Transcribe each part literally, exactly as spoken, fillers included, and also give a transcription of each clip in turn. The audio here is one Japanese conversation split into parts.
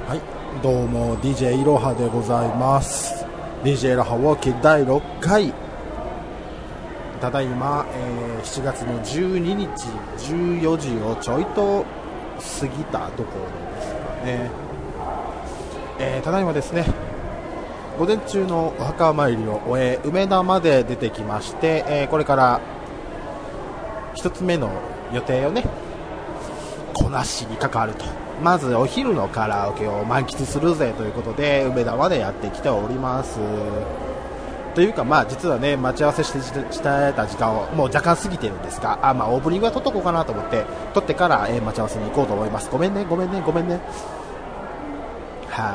はい、どうも ディージェー いろはでございます。 ディージェー いろはウォーキーだいろっかい、ただいま、えー、しちがつのじゅうににちじゅうよじをちょいと過ぎたところですかね。えー、ただいまですね、午前中のお墓参りを終え梅田まで出てきまして、えー、これから一つ目の予定をねこなしに関わると。まずお昼のカラオケを満喫するぜということで梅田までやってきております。というかまあ実はね、待ち合わせしてしてた時間をもう若干過ぎてるんですが、あまあオープニングは撮っとこうかなと思って撮ってから、えー、待ち合わせに行こうと思います。ごめんねごめんねごめんね。はい、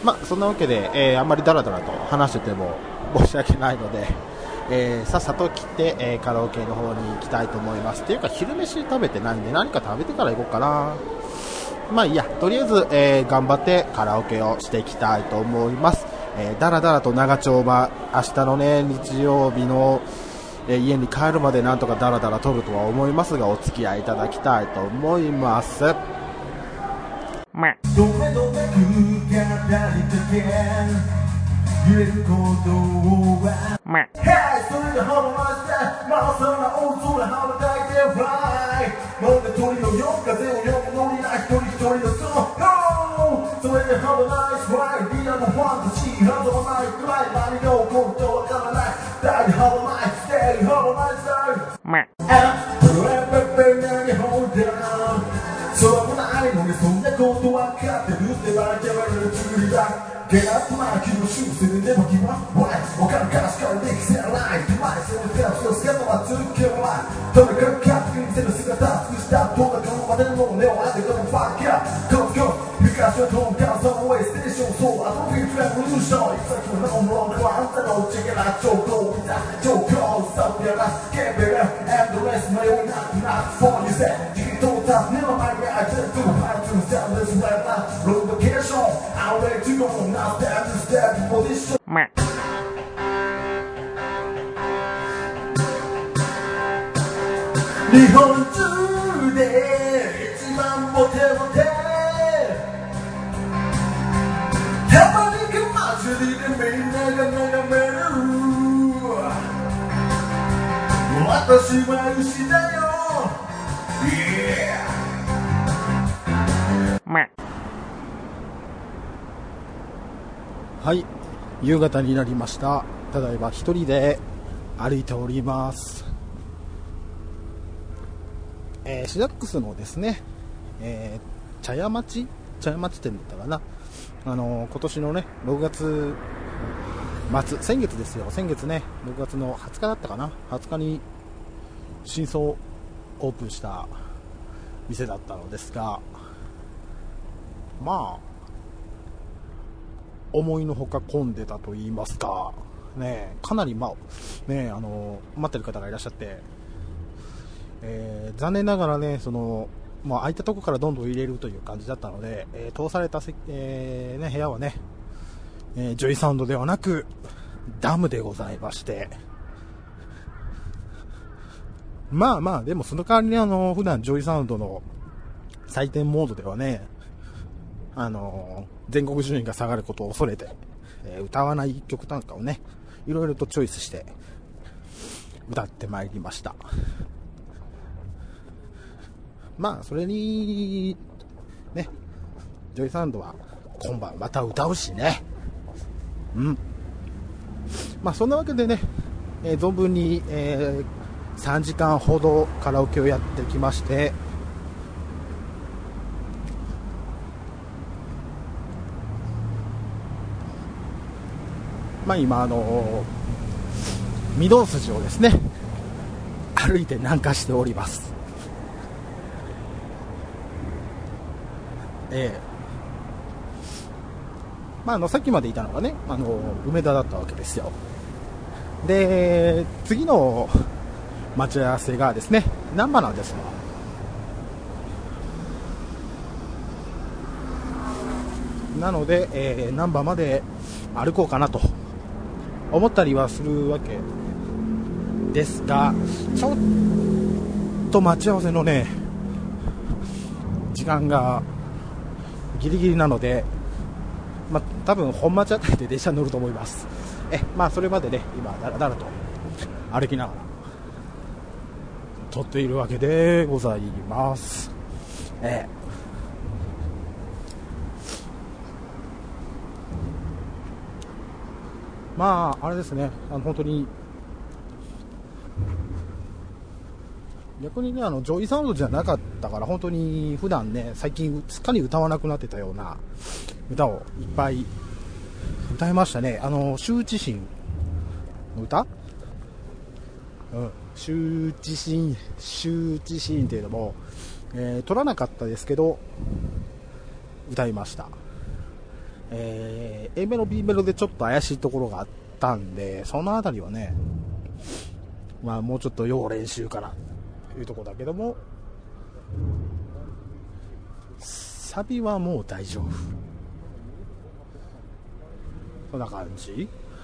まあそんなわけで、えー、あんまりダラダラと話してても申し訳ないので、えー、さっさと来て、えー、カラオケの方に行きたいと思います。っていうか昼飯食べてないんで何か食べてから行こうかな。まあいいや、とりあえず、えー、頑張ってカラオケをしていきたいと思います。えー、だらだらと長丁場、明日のね日曜日の、えー、家に帰るまでなんとかだらだら撮るとは思いますが、お付き合いいただきたいと思います。まあどめどめくがだりとけ揺れることはまあ Hey それでハロマスターまっさらな大空羽ばたいて Fly もうね鳥のよ風を読むのにな一人一人のその No それでハロナイス Fly リアルファンタジーハロマイクライ何が起こるとわからない大ハロマイステイハロマイスタイルまあ And Forever 何 Hold down そうもないのにそんなことわかってるってばけられるつもりだGet up my kid, shoot, sitting there, give up, why? What kind of gas got leaks in a line? To my son, the girl, so scared of my two kill line. Don't the girl cat, you say the cigar dance, we stop, don't the girl, but then no, no, I think I'm fuck yeah. Go, go, you got your home down some way, station, so I don't feel revolution. It's like a long, long climb, I don't check it out, so go, so go, stop your last, get better, and the rest, my own, not, not for you said, you don't have, never mind, I just do, I just tell this right now, roll the cash on, I'll let you go now.まあ、日本中で一番モテモテたまにか祭りでみんなが眺める私は牛だよ、yeah. まあはい、夕方になりました。ただいま一人で歩いております。えー、シダックスのですね、えー、茶屋町茶屋町店だったかな、あのー、今年のねろくがつ末、先月ですよ、先月ねろくがつのはつかだったかな、はつかに新装オープンした店だったのですが、まあ思いのほか混んでたと言いますか、ね、かなり、まあね、あの待ってる方がいらっしゃって、えー、残念ながらね、その、まあ、空いたとこからどんどん入れるという感じだったので、えー、通された、えーね、部屋はね、えー、ジョイサウンドではなくダムでございまして、まあまあでもその代わりにあの普段ジョイサウンドの採点モードではね、あのー全国順位が下がることを恐れて、えー、歌わない曲なんかをねいろいろとチョイスして歌ってまいりました。まあそれにね、ジョイサウンドは今晩また歌うしね、うんまあそんなわけでね、えー、存分に、えー、さんじかんほどカラオケをやってきまして、まあ、今あの御堂筋をですね歩いて南下しております。ええまあ、あのさっきまでいたのがねあの梅田だったわけですよ。で次の待ち合わせがですね難波なんですよ。なので、えー、難波まで歩こうかなと思ったりはするわけですが、ちょっと待ち合わせのね時間がギリギリなので、まあ、多分本町あたりで電車に乗ると思います。え、まあそれまでね、今だらだらと歩きながら撮っているわけでございます。えまああれですね、あの本当に逆にね、あのジョイサウンドじゃなかったから、本当に普段ね、最近すっかり歌わなくなってたような歌をいっぱい歌いましたね。あの羞恥心の歌、うん、羞恥心羞恥心っていうのも、えー、取らなかったですけど歌いました。えー、A メロ B メロでちょっと怪しいところがあったんで、そのあたりはね、まあもうちょっと要練習からというところだけども、サビはもう大丈夫、そんな感じ。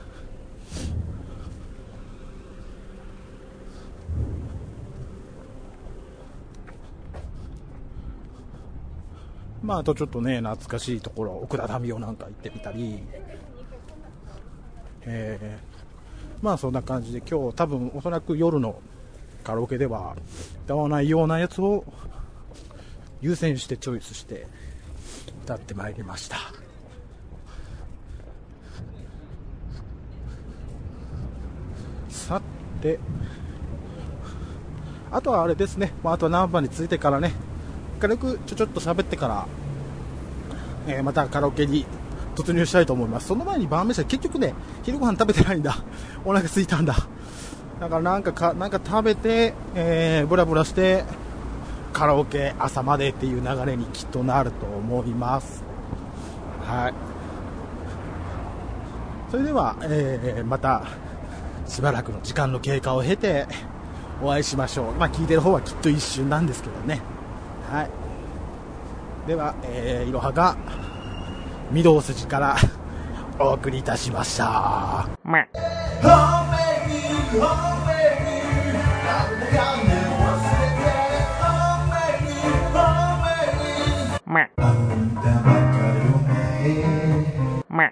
まああとちょっとね、懐かしいところ、奥田民生なんか行ってみたり、えー、まあそんな感じで、今日多分おそらく夜のカラオケでは歌わないようなやつを優先してチョイスして歌ってまいりました。さて、あとはあれですね、あとはナンバーについてからね、軽くちょちょっと喋ってから、えー、またカラオケに突入したいと思います。その前に晩飯は結局ね、昼ご飯食べてないんだ。お腹空いたんだ。だからなんかかなんか食べて、えー、ブラブラしてカラオケ朝までっていう流れにきっとなると思います。はい。それでは、えー、またしばらくの時間の経過を経てお会いしましょう。まあ聞いてる方はきっと一瞬なんですけどね。はい。では、えー、いろはが御堂筋からお送りいたしました。ままま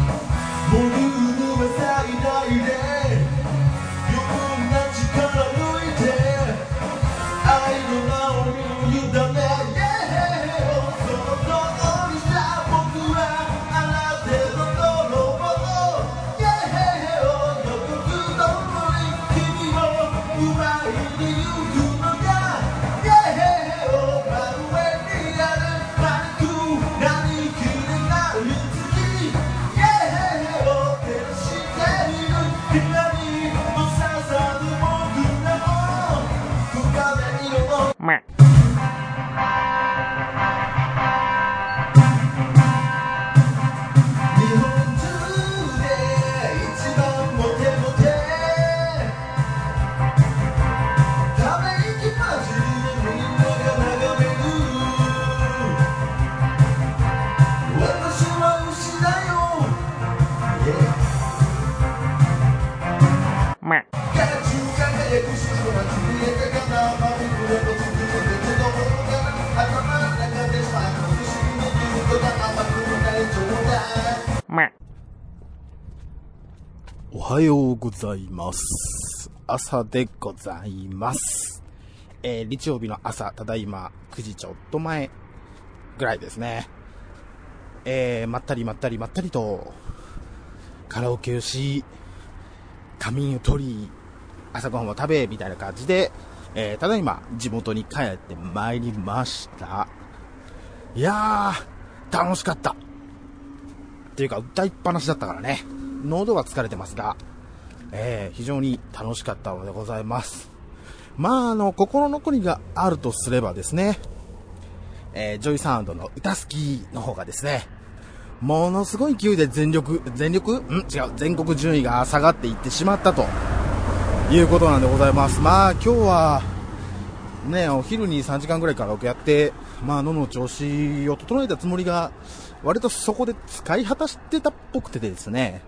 おはようございます。朝でございます。えー、日曜日の朝、ただいまくじちょっと前ぐらいですね。えー、まったりまったりまったりとカラオケをし、仮眠を取り、朝ごはんを食べみたいな感じで、えー、ただいま地元に帰ってまいりました。いやー、楽しかったっていうか歌いっぱなしだったからね、喉が疲れてますが、えー、非常に楽しかったのでございます。まああの心残りがあるとすればですね、えー、ジョイサウンドの歌好きの方がですね、ものすごい勢いで全力全力ん違う全国順位が下がっていってしまったということなんでございます。まあ今日はね、お昼にさんじかんぐらいカラオケやって、まあ喉の調子を整えたつもりが割とそこで使い果たしてたっぽくてですね、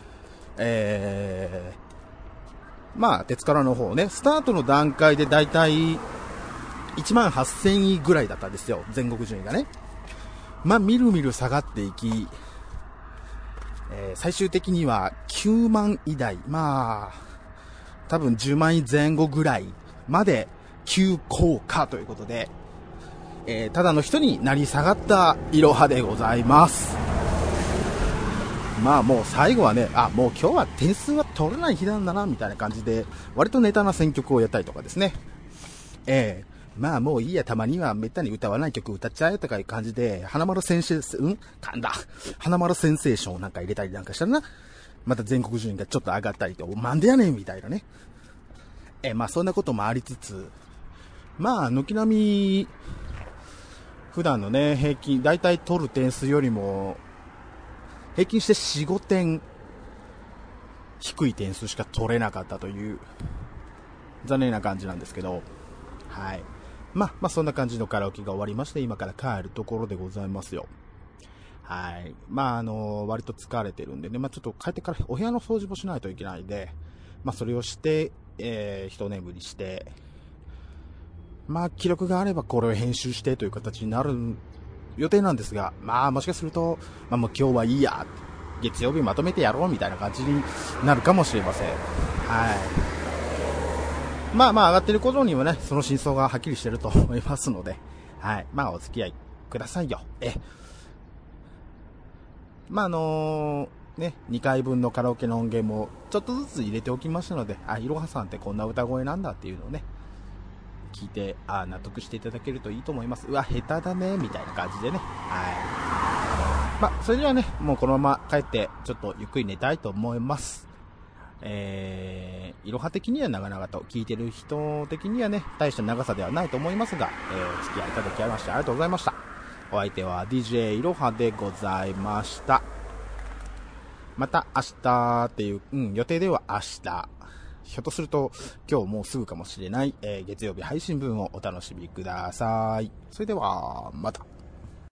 えー、まあ鉄からの方ね、スタートの段階でだいたいいちまんはっせんいぐらいだったんですよ、全国順位がね。 まあ、みるみる下がっていき、えー、最終的にはきゅうまんい台、まあ、多分じゅうまんいぜん後ぐらいまで急降下ということで、えー、ただの人になり下がったいろはでございます。まあもう最後はね、あ、もう今日は点数は取れない日なんだなみたいな感じで、割とネタな選曲をやったりとかですね。えー、まあもういいや、たまにはめったに歌わない曲歌っちゃえとかいう感じで、花丸先生、うん噛んだ。花丸センセーションなんか入れたりなんかしたらな、また全国順位がちょっと上がったりと、なんでやねんみたいなね。えー、まあそんなこともありつつ、まあ軒並み、普段のね、平均、だいたい取る点数よりも、平均してよん、ごてん低い点数しか取れなかったという残念な感じなんですけど、はい。まあ、まあそんな感じのカラオケが終わりまして、今から帰るところでございますよ。はい。まああの、割と疲れてるんでね、まあちょっと帰ってからお部屋の掃除もしないといけないんで、まあそれをして、えー、一眠りして、まあ記録があればこれを編集してという形になる予定なんですが、まあもしかすると、まあもう今日はいいや、月曜日まとめてやろうみたいな感じになるかもしれません。はい。まあまあ上がってる頃にはね、その真相がはっきりしてると思いますので、はい。まあお付き合いくださいよ。え。まああのー、ね、にかいぶんのカラオケの音源もちょっとずつ入れておきましたので、あ、いろはさんってこんな歌声なんだっていうのをね、聞いて、あ、納得していただけるといいと思います。うわ、下手だねみたいな感じでね。はい。まあ、それではね、もうこのまま帰ってちょっとゆっくり寝たいと思います。えー、いろは的には長々と聞いてる人的にはね、大した長さではないと思いますが、えー、お付き合いいただきましてありがとうございました。お相手は ディージェー いろはでございました。また明日っていう、うん、予定では明日。ひょっとすると今日もうすぐかもしれない、えー、月曜日配信分をお楽しみください。それではまた。